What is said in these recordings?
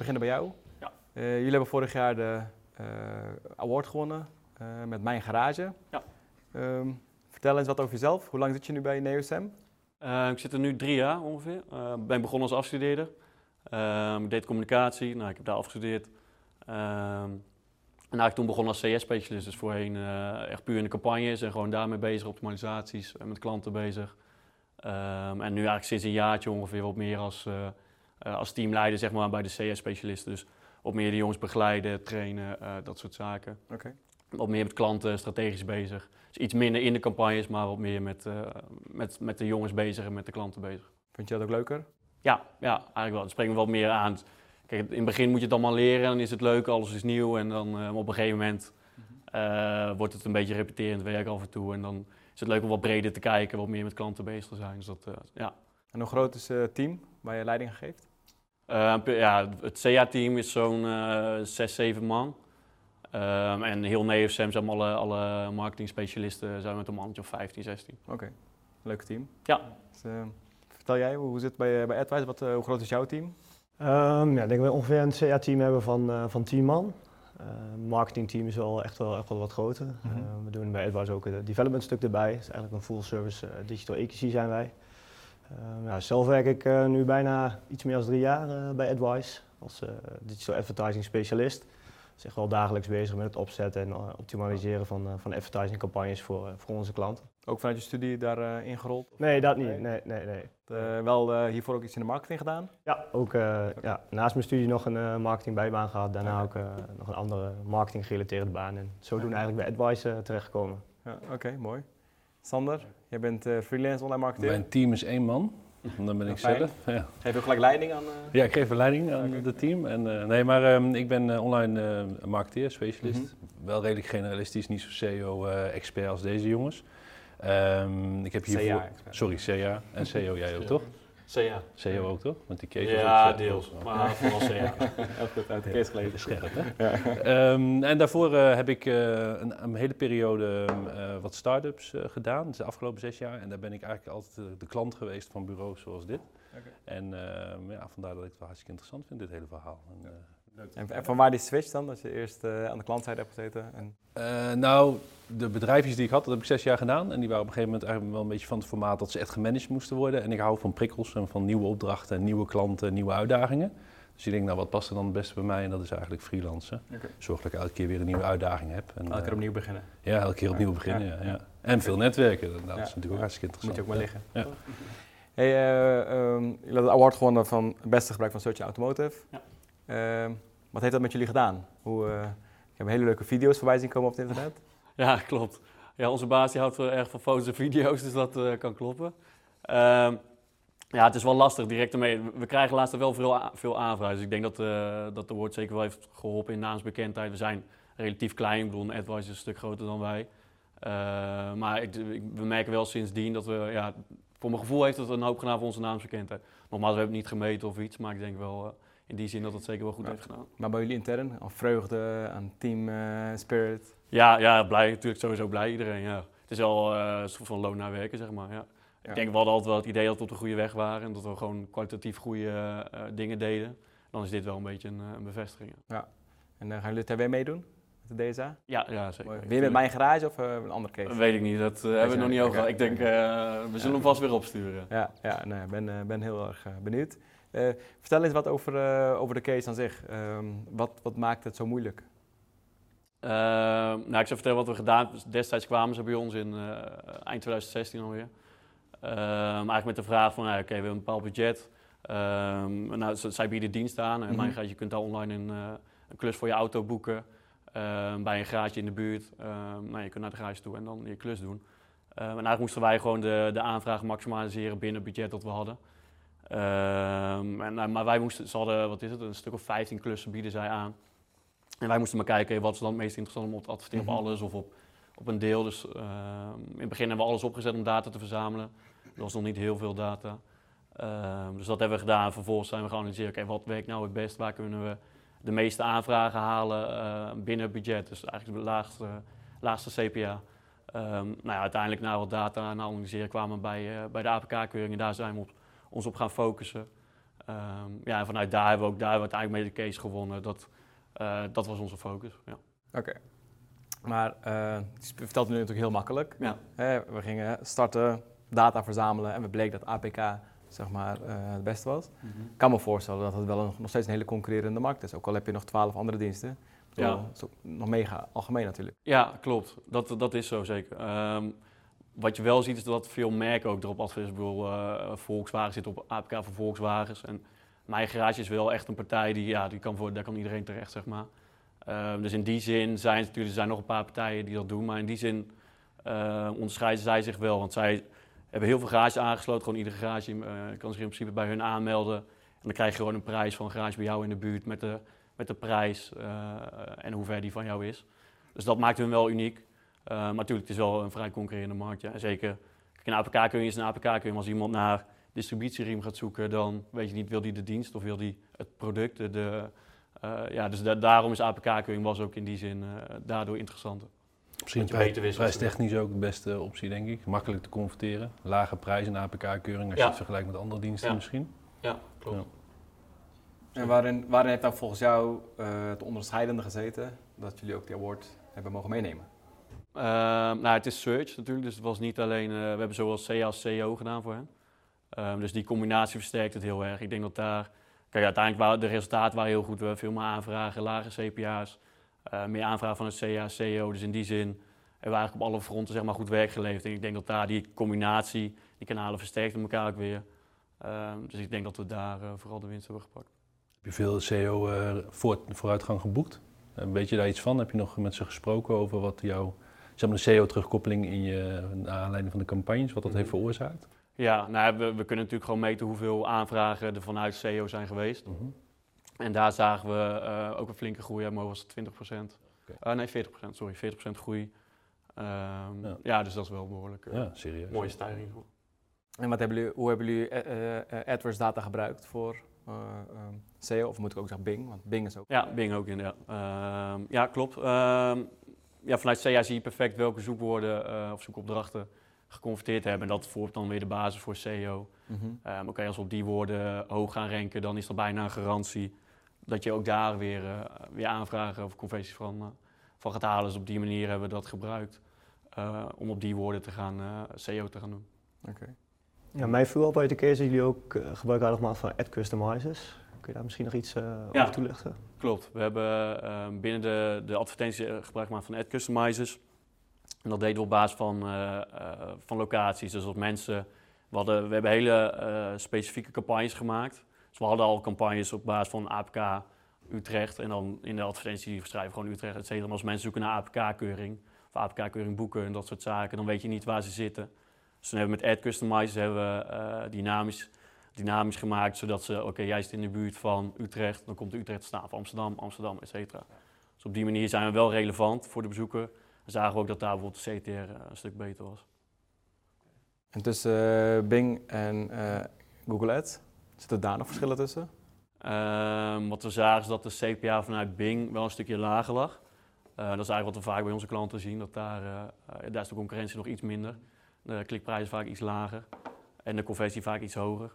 beginnen bij jou. Ja. Jullie hebben vorig jaar de award gewonnen met Mijn Garage. Ja. Vertel eens wat over jezelf. Hoe lang zit je nu bij NeoSem? Ik zit er nu 3 jaar ongeveer. Ik ben begonnen als afstudeerder. Ik deed communicatie, ik heb daar afgestudeerd. En toen begonnen als CS-specialist, dus voorheen echt puur in de campagnes en gewoon daarmee bezig, optimalisaties en met klanten bezig. En nu eigenlijk sinds een jaartje ongeveer wat meer als teamleider zeg maar, bij de CS-specialisten. Dus wat meer de jongens begeleiden, trainen, dat soort zaken. Okay. Wat meer met klanten strategisch bezig. Dus iets minder in de campagnes, maar wat meer met de jongens bezig en met de klanten bezig. Vind je dat ook leuker? Ja, eigenlijk wel. Het spreekt me wat meer aan. Kijk, in het begin moet je het allemaal leren, dan is het leuk, alles is nieuw. En dan op een gegeven moment wordt het een beetje repeterend werk af en toe. En dan is het leuk om wat breder te kijken, wat meer met klanten bezig te zijn. Dus dat, ja. En hoe groot is het team waar je leiding aan geeft? Het CA-team is zo'n 6, 7 man. En heel NeoSem zijn alle marketing specialisten zijn met een mannetje of 15, 16. Oké, leuk team. Ja. Dus, vertel jij, hoe zit het bij AdWise? Hoe groot is jouw team? Ik denk dat we ongeveer een CA-team hebben van 10 man. Het marketingteam is wel echt wel wat groter. We doen bij AdWise ook het development stuk erbij. Het is eigenlijk een full service digital agency zijn wij. Zelf werk ik nu bijna iets meer dan 3 jaar bij AdWise als digital advertising specialist. Dus echt wel dagelijks bezig met het opzetten en optimaliseren van advertising campagnes voor onze klanten. Ook vanuit je studie daar ingerold? Nee, dat niet. Nee. Wel hiervoor ook iets in de marketing gedaan? Ja, ook naast mijn studie nog een marketingbijbaan gehad. Daarna ook nog een andere marketing gerelateerde baan. En zodoende eigenlijk bij AdWise terechtgekomen. Ja, Oké, mooi. Sander, jij bent freelance online marketeer. Mijn team is 1 man. En dan ben ik zelf. Ja. Geef je ook gelijk leiding aan? Ja, ik geef een leiding aan het team. En, ik ben online marketeer, specialist. Wel redelijk generalistisch, niet zo SEO-expert als deze jongens. Ik heb hiervoor... Sorry, CA en SEO jij ook, toch? CA. SEO ook, toch? Want die case ja, deels. Maar vooral CA. Heel goed, uit de case geleden. Scherp, hè? Ja. En daarvoor heb ik een hele periode wat start-ups gedaan, dus de afgelopen 6 jaar. En daar ben ik eigenlijk altijd de klant geweest van bureaus zoals dit. Okay. En vandaar dat ik het wel hartstikke interessant vind, dit hele verhaal. En van waar die switch dan, dat je eerst aan de klantzijde hebt gezeten? De bedrijfjes die ik had, dat heb ik 6 jaar gedaan. En die waren op een gegeven moment eigenlijk wel een beetje van het formaat dat ze echt gemanaged moesten worden. En ik hou van prikkels en van nieuwe opdrachten, nieuwe klanten, nieuwe uitdagingen. Dus ik denk, wat past er dan het beste bij mij? En dat is eigenlijk freelancen. Okay. Zorg dat ik elke keer weer een nieuwe uitdaging heb. En, elke keer opnieuw beginnen? Ja, elke keer opnieuw beginnen, ja. En veel netwerken, dat is natuurlijk ook hartstikke interessant. Moet je ook maar liggen. Ja. Hey, je had het award gewonnen van het beste gebruik van Search Automotive. Ja. Wat heeft dat met jullie gedaan? Ik heb hele leuke video's voorbij zien komen op het internet. Ja, klopt. Ja, onze baas die houdt erg van foto's en video's, dus dat kan kloppen. Het is wel lastig direct ermee. We krijgen laatst wel veel aanvragen, dus ik denk dat de award zeker wel heeft geholpen in naamsbekendheid. We zijn relatief klein, ik bedoel, AdWise is een stuk groter dan wij. Maar we merken wel sindsdien dat we, voor mijn gevoel heeft het een hoop gedaan voor onze naamsbekendheid. Nogmaals, we hebben het niet gemeten of iets, maar ik denk wel in die zin dat het zeker wel goed heeft gedaan. Maar bij jullie intern, aan vreugde, aan team spirit? Ja, blij, natuurlijk sowieso blij iedereen, ja. Het is wel een soort van loon naar werken, zeg maar, ja. Ik denk, we hadden altijd wel het idee dat we op de goede weg waren en dat we gewoon kwalitatief goede dingen deden. Dan is dit wel een beetje een bevestiging. Ja. En gaan jullie het er weer meedoen? Met de DSA? Ja, zeker. Weer met Mijn Garage of een andere case? Weet ik niet, dat hebben we nog niet over gehad. Ik denk, we zullen hem vast weer opsturen. Ik ben heel erg benieuwd. Vertel eens wat over de case aan zich. Wat maakt het zo moeilijk? Ik zal vertellen wat we gedaan hebben. Destijds kwamen ze bij ons in eind 2016 alweer. Eigenlijk met de vraag van, we hebben een bepaald budget. Zij bieden dienst aan. En je kunt daar online een klus voor je auto boeken. Bij een garage in de buurt. Je kunt naar de garage toe en dan je klus doen. En eigenlijk moesten wij gewoon de aanvraag maximaliseren binnen het budget dat we hadden. Maar wij ze hadden, een stuk of 15 klussen bieden zij aan. En wij moesten maar kijken, wat is dan het meest interessant om te adverteren op alles of op een deel. Dus in het begin hebben we alles opgezet om data te verzamelen. Er was nog niet heel veel data. Dus dat hebben we gedaan. Vervolgens zijn we gaan analyseren, wat werkt nou het best? Waar kunnen we de meeste aanvragen halen binnen het budget? Dus eigenlijk de laagste CPA. Uiteindelijk na wat data analyseren kwamen we bij de APK-keuring en daar zijn we ons op gaan focussen. En vanuit daar hebben we uiteindelijk mee de case gewonnen. Dat was onze focus. Ja. Oké. Maar je vertelt het nu natuurlijk heel makkelijk. Ja. We gingen starten, data verzamelen en we bleken dat APK zeg maar, het beste was. Ik kan me voorstellen dat het wel nog steeds een hele concurrerende markt is. Ook al heb je nog 12 andere diensten. Dat is ook nog mega algemeen natuurlijk. Ja, klopt. Dat is zo zeker. Wat je wel ziet is dat veel merken ook erop adverteren. Ik bedoel, Volkswagen zit op APK voor Volkswagens. En mijn garage is wel echt een partij daar kan iedereen terecht, zeg maar. Dus in die zin zijn nog een paar partijen die dat doen. Maar in die zin onderscheiden zij zich wel. Want zij hebben heel veel garages aangesloten. Gewoon iedere garage kan zich in principe bij hun aanmelden. En dan krijg je gewoon een prijs van een garage bij jou in de buurt met de prijs en hoe ver die van jou is. Dus dat maakt hun wel uniek. Maar natuurlijk, het is wel een vrij concurrerende markt. Ja. En zeker, kijk, een APK-keuring is een APK-keuring. Maar als iemand naar distributieriem gaat zoeken, dan weet je niet, wil die de dienst of wil die het product. Dus daarom is APK-keuring was ook in die zin daardoor interessanter. Misschien prijstechnisch ook de beste optie, denk ik. Makkelijk te converteren. Lage prijs in APK-keuring als je het vergelijkt met andere diensten misschien. Ja, klopt. Ja. En waarin heeft dan volgens jou het onderscheidende gezeten dat jullie ook die award hebben mogen meenemen? Het is search natuurlijk, dus het was niet alleen, we hebben zowel CA als CEO gedaan voor hen. Dus die combinatie versterkt het heel erg. Ik denk dat uiteindelijk waren de resultaten heel goed. We veel meer aanvragen, lage CPA's, meer aanvragen van het CA, CEO. Dus in die zin hebben we eigenlijk op alle fronten zeg maar, goed werk geleverd. En ik denk dat daar die combinatie, die kanalen versterkten elkaar ook weer. Dus ik denk dat we daar vooral de winst hebben gepakt. Heb je veel CEO vooruitgang geboekt? Weet je daar iets van? Heb je nog met ze gesproken over wat jouw de CEO-terugkoppeling naar aanleiding van de campagnes, wat dat heeft veroorzaakt? Ja, we kunnen natuurlijk gewoon meten hoeveel aanvragen er vanuit CEO zijn geweest. En daar zagen we ook een flinke groei, maar was het 20%. Okay. 40%, sorry, 40% groei. Dus dat is wel behoorlijk serieus. Mooie stijging. En hoe hebben jullie AdWords data gebruikt voor SEO? Of moet ik ook zeggen Bing? Want Bing is ook... Ja, Bing ook inderdaad. Klopt. Vanuit SEA zie je perfect welke zoekwoorden of zoekopdrachten geconverteerd hebben. En dat vormt dan weer de basis voor SEO. Als we op die woorden hoog gaan ranken, dan is dat bijna een garantie dat je ook daar weer aanvragen of conversies van gaat halen. Dus op die manier hebben we dat gebruikt om op die woorden te gaan SEO te gaan doen. Okay. Ja, mij viel op uit de case dat jullie ook gebruik hadden gemaakt van ad customizers. Kun je daar misschien nog iets over toelichten? Klopt. We hebben binnen de advertentie gebruik gemaakt van ad customizers. En dat deden we op basis van locaties. Dus als mensen... We hebben hele specifieke campagnes gemaakt. Dus we hadden al campagnes op basis van APK Utrecht. En dan in de advertentie schrijven we gewoon Utrecht, et cetera. Maar als mensen zoeken naar APK-keuring of APK-keuring boeken en dat soort zaken, dan weet je niet waar ze zitten. Dus toen hebben we met ad customizers dynamisch gemaakt, zodat ze, jij zit in de buurt van Utrecht, dan komt de Utrecht te staan van Amsterdam, et cetera. Dus op die manier zijn we wel relevant voor de bezoeker. Dan zagen we ook dat daar bijvoorbeeld de CTR een stuk beter was. En tussen Bing en Google Ads, zitten daar nog verschillen tussen? Wat we zagen is dat de CPA vanuit Bing wel een stukje lager lag. Dat is eigenlijk wat we vaak bij onze klanten zien, dat daar is de concurrentie nog iets minder. De klikprijs is vaak iets lager en de conversie vaak iets hoger.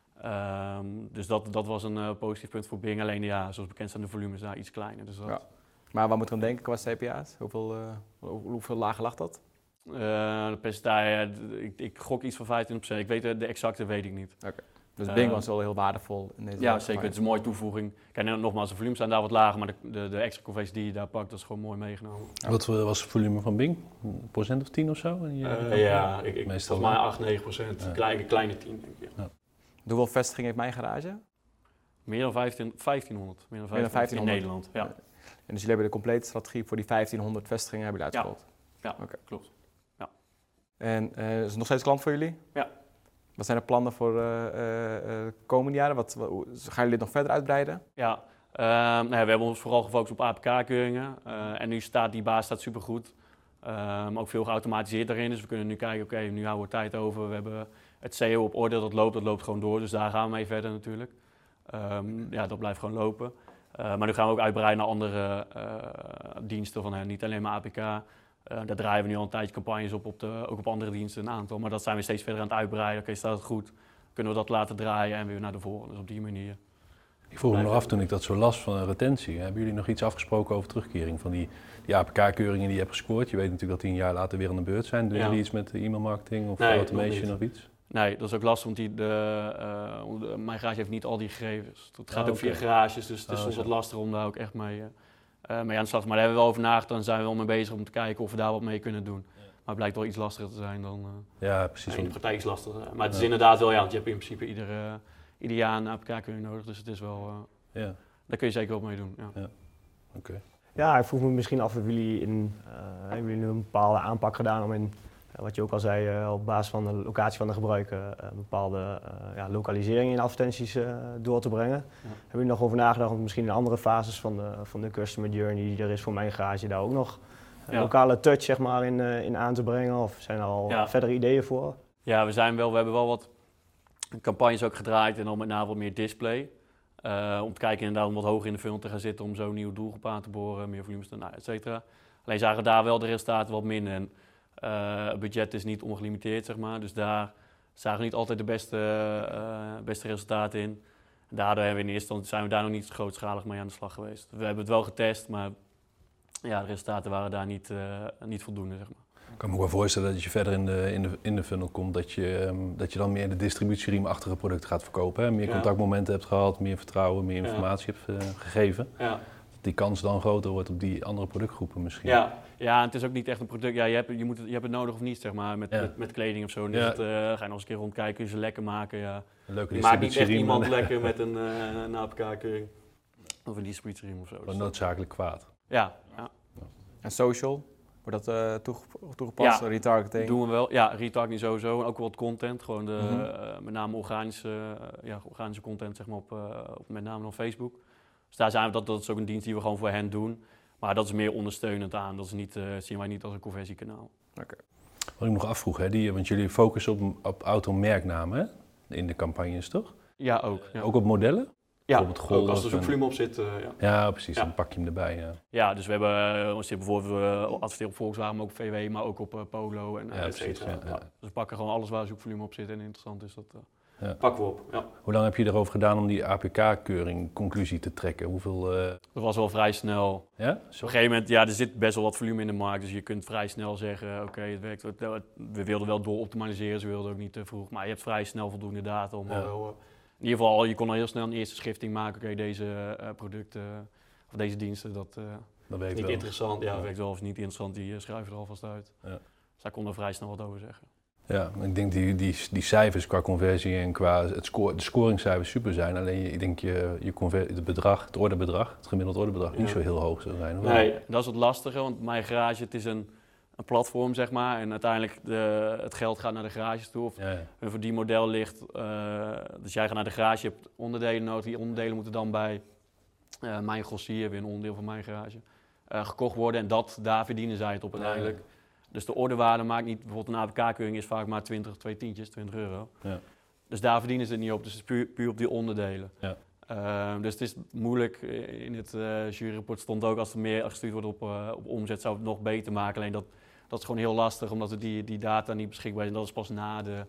Dus dat was een positief punt voor Bing. Alleen zoals bekend zijn de volumes daar iets kleiner. Dus dat... Maar waar moeten we aan denken qua CPA's? Hoeveel lager lag dat? De percentage, ik gok iets van 25%. Ik weet de exacte weet ik niet. Okay. Dus Bing was wel heel waardevol in deze zeker. Het is een mooie toevoeging. Kijk, nogmaals, de volumes zijn daar wat lager, maar de extra conversie die je daar pakt, dat is gewoon mooi meegenomen. Wat was het volume van Bing? Een procent of 10 of zo? Volgens mij 8-9%. Kleine 10, denk ik. Ja. Hoeveel vestigingen heeft mijn garage? Meer dan 1500. Meer dan 1500 in Nederland. Ja. En dus jullie hebben de complete strategie voor die 1500 vestigingen hebben jullie uitgerold? Ja, klopt. Ja. En is het nog steeds klant voor jullie? Ja. Wat zijn de plannen voor de komende jaren? Gaan jullie dit nog verder uitbreiden? Ja, we hebben ons vooral gefocust op APK-keuringen. En nu staat die baas supergoed. Ook veel geautomatiseerd daarin. Dus we kunnen nu kijken, nu houden we tijd over. We hebben het SEO op orde, dat loopt gewoon door. Dus daar gaan we mee verder natuurlijk. Dat blijft gewoon lopen. Maar nu gaan we ook uitbreiden naar andere diensten van hen. Niet alleen maar APK. Daar draaien we nu al een tijdje campagnes op, ook op andere diensten een aantal. Maar dat zijn we steeds verder aan het uitbreiden. Staat het goed? Kunnen kunnen we dat laten draaien en weer naar de volgende. Dus op die manier. Ik vroeg me nog af toen ik dat zo las van retentie. Hebben jullie nog iets afgesproken over terugkering van die APK-keuringen die je hebt gescoord? Je weet natuurlijk dat die een jaar later weer aan de beurt zijn. Doen jullie iets met e-mailmarketing of automation of iets? Nee, dat is ook lastig, want mijn garage heeft niet al die gegevens. Het gaat ook via garages, dus het is soms wat lastig om daar ook echt mee aan de slag. Maar daar hebben we wel over nagedacht en zijn we wel mee bezig om te kijken of we daar wat mee kunnen doen. Maar het blijkt wel iets lastiger te zijn dan... ja, precies. In de praktijk is lastiger. Maar het is inderdaad wel, want je hebt in principe ieder jaar een APK-keuring nodig, dus het is wel... daar kun je zeker wel mee doen. Ja. Oké. Ja, ik vroeg me misschien af of hebben jullie een bepaalde aanpak gedaan om wat je ook al zei, op basis van de locatie van de gebruiker, bepaalde lokalisering in advertenties door te brengen. Hebben jullie nog over nagedacht om misschien in andere fases van de customer journey die er is voor mijn garage daar ook nog een lokale touch zeg maar, in aan te brengen? Of zijn er al verdere ideeën voor? Ja, we hebben wel wat campagnes ook gedraaid en dan met name wat meer display. Om te kijken inderdaad om wat hoger in de funnel te gaan zitten, om zo een nieuwe doelgroep aan te boren, meer volumes, et cetera. Alleen zagen we daar wel de resultaten wat minder. En het budget is niet ongelimiteerd, zeg maar. Dus daar zagen we niet altijd de beste resultaten in. En daardoor zijn we daar nog niet grootschalig mee aan de slag geweest. We hebben het wel getest, maar de resultaten waren daar niet voldoende, zeg maar. Ik kan me wel voorstellen dat je verder in de funnel komt, dat je dan meer de distributieriem-achtige producten gaat verkopen. Hè? Meer contactmomenten hebt gehad, meer vertrouwen, meer informatie hebt gegeven. Ja. Dat die kans dan groter wordt op die andere productgroepen misschien. Ja, het is ook niet echt een product. Ja, je hebt het nodig of niet, zeg maar, met kleding of zo. Dus ga je nog eens een keer rondkijken, kun je ze lekker maken. Ja. Leuke je maakt niet echt iemand lekker met een APK-keuring. Of een distributieriem of zo. Maar noodzakelijk kwaad. Ja. En social? Wordt dat toegepast? Retargeting? Doen we wel. Ja, retargeting sowieso. En ook wel wat content. Gewoon met name organische content zeg maar, op met name op Facebook. Dus daar zijn we, dat is ook een dienst die we gewoon voor hen doen. Maar dat is meer ondersteunend aan. Dat is niet, zien wij niet als een conversiekanaal. Okay. Wat ik nog afvroeg, want jullie focussen op automerknamen in de campagnes, toch? Ja, ook. Ja. Ook op modellen? Ja, ook als er zo'n volume op zit. Ja, precies. Dan pak je hem erbij. Ja, dus we hebben bijvoorbeeld adverteren op Volkswagen, maar ook VW, maar ook op Polo en et cetera. Dus we pakken gewoon alles waar zoekvolume op zit en interessant is dat. Pakken we op. Ja. Hoe lang heb je erover gedaan om die APK-keuring conclusie te trekken? Dat was wel vrij snel. Ja? Op een gegeven moment, er zit best wel wat volume in de markt, dus je kunt vrij snel zeggen, oké, het werkt. We wilden wel dooroptimaliseren, dus we wilden ook niet te vroeg, maar je hebt vrij snel voldoende data om wel... In ieder geval, je kon al heel snel een eerste schifting maken. Oké, deze producten of deze diensten, dat is niet interessant. Ja, werkt wel of niet interessant, die schrijven er alvast uit. Ja. Dus daar kon er vrij snel wat over zeggen. Ja, ik denk die cijfers qua conversie en qua de scoringscijfers super zijn. Alleen ik denk het orderbedrag, het gemiddeld orderbedrag, niet zo heel hoog zou zijn. Nee, dat is het lastige, want mijn garage, het is een platform, zeg maar. En uiteindelijk het geld gaat naar de garages toe. En voor die model ligt, dus jij gaat naar de garage, je hebt onderdelen nodig. Die onderdelen moeten dan bij mijn grossier, weer een onderdeel van mijn garage, gekocht worden. En daar verdienen zij het op uiteindelijk. Ja. Dus de orderwaarde maakt niet, bijvoorbeeld een APK-keuring is vaak maar 20 euro. Ja. Dus daar verdienen ze het niet op. Dus het is puur op die onderdelen. Ja. Dus het is moeilijk. In het juryrapport stond ook, als er meer gestuurd wordt op omzet, zou het nog beter maken. Alleen dat is gewoon heel lastig, omdat die data niet beschikbaar is. En dat is pas na de...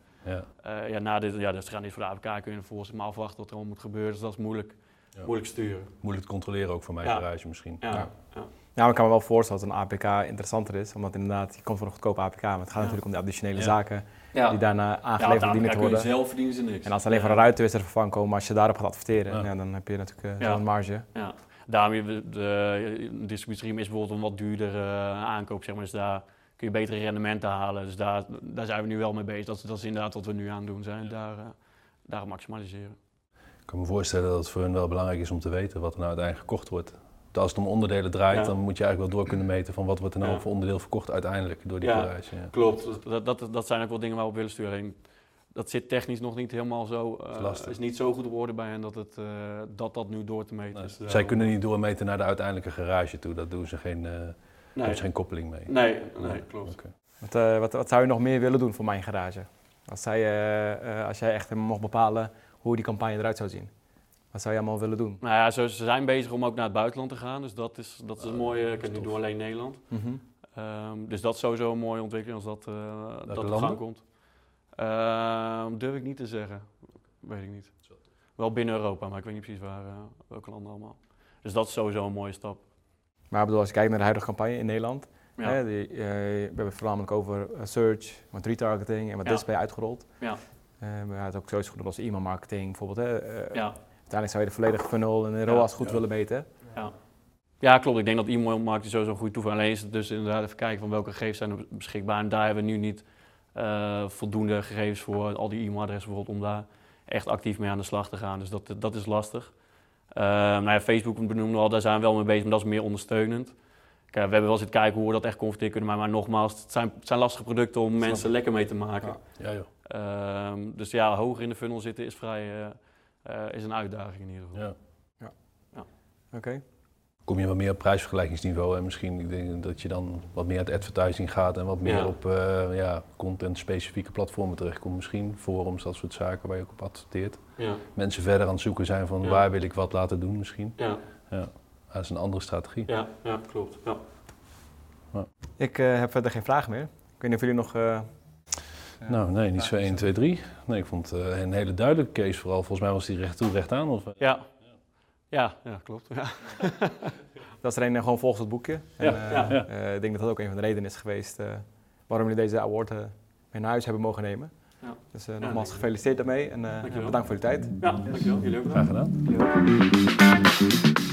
dus ze gaan niet voor de APK kunnen volgens maar afwachten wat er allemaal moet gebeuren. Dus dat is moeilijk sturen. Moeilijk te controleren ook voor mijn garage misschien. Ja, maar ik kan me wel voorstellen dat een APK interessanter is. Omdat inderdaad, je komt voor een goedkope APK. Maar het gaat natuurlijk om de additionele zaken die daarna aangeleverd dienen te worden. Zelf verdienen ze niks. En als alleen van een ruitenwisser vervangen komen, als je daarop gaat adverteren, dan heb je natuurlijk zo'n marge. Ja. Daarom de distributieriem is bijvoorbeeld een wat duurder aankoop, zeg maar. Dus daar kun je betere rendementen halen. Dus daar zijn we nu wel mee bezig. Dat is inderdaad wat we nu aan het doen zijn. Daar maximaliseren. Ik kan me voorstellen dat het voor hun wel belangrijk is om te weten wat er nou uiteindelijk gekocht wordt. Als het om onderdelen draait, dan moet je eigenlijk wel door kunnen meten van wat wordt er nou voor onderdeel verkocht uiteindelijk door die garage. Ja. Klopt, dat zijn ook wel dingen waar we op willen sturen. Dat zit technisch nog niet helemaal zo, is niet zo goed op orde bij hen dat nu door te meten is. Zij kunnen niet doormeten naar de uiteindelijke garage toe, dat doen ze geen, daar is geen koppeling mee. Nee, klopt. Okay. Wat zou je nog meer willen doen voor mijn garage? Als jij echt mocht bepalen hoe die campagne eruit zou zien. Wat zou je allemaal willen doen? Nou ja, ze zijn bezig om ook naar het buitenland te gaan, dus dat is een mooie. Ik nu doe alleen Nederland. Mm-hmm. Dus dat is sowieso een mooie ontwikkeling als dat op gang komt. Durf ik niet te zeggen. Weet ik niet. Wel binnen Europa, maar ik weet niet precies welke landen allemaal. Dus dat is sowieso een mooie stap. Maar ik bedoel, als je kijkt naar de huidige campagne in Nederland, Ja. hè, we hebben het voornamelijk over search, wat retargeting en wat display uitgerold. Ja. Maar het is ook zoiets goed als e-mail marketing bijvoorbeeld. Hè. Ja. Uiteindelijk zou je de volledige funnel en de ROAS goed willen meten. Ja, klopt. Ik denk dat e-mail marketing sowieso een goede toevoeging. Alleen is het dus inderdaad even kijken van welke gegevens zijn er beschikbaar. En daar hebben we nu niet voldoende gegevens voor al die e-mailadressen bijvoorbeeld om daar echt actief mee aan de slag te gaan. Dus dat is lastig. Nou ja, Facebook benoemen we al, daar zijn we wel mee bezig, maar dat is meer ondersteunend. Kijk, we hebben wel zitten kijken hoe we dat echt converteren kunnen, maar nogmaals, het zijn lastige producten om mensen lekker mee te maken. Ja, joh. Dus ja, hoger in de funnel zitten is is een uitdaging in ieder geval. Ja. Oké. Kom je wat meer op prijsvergelijkingsniveau en misschien ik denk dat je dan wat meer uit advertising gaat en wat meer op content-specifieke platformen terechtkomt. Misschien forums, dat soort zaken waar je ook op adverteert. Ja. Mensen verder aan het zoeken zijn van waar wil ik wat laten doen misschien. Ja. Dat is een andere strategie. Ja, klopt. Ja. Ik heb verder geen vragen meer. Ik weet niet of jullie nog... Nou, nee, niet zo 1, 2, 3. Nee, ik vond het een hele duidelijke case vooral. Volgens mij was die recht toe, recht aan. Of, Ja, klopt. Ja. Dat is er een gewoon volgens het boekje. En, ik denk dat dat ook een van de redenen is geweest waarom jullie deze award mee naar huis hebben mogen nemen. Ja. Dus nogmaals gefeliciteerd daarmee en bedankt voor je tijd. Ja, dankjewel. Jullie ook graag gedaan. Jullie ook.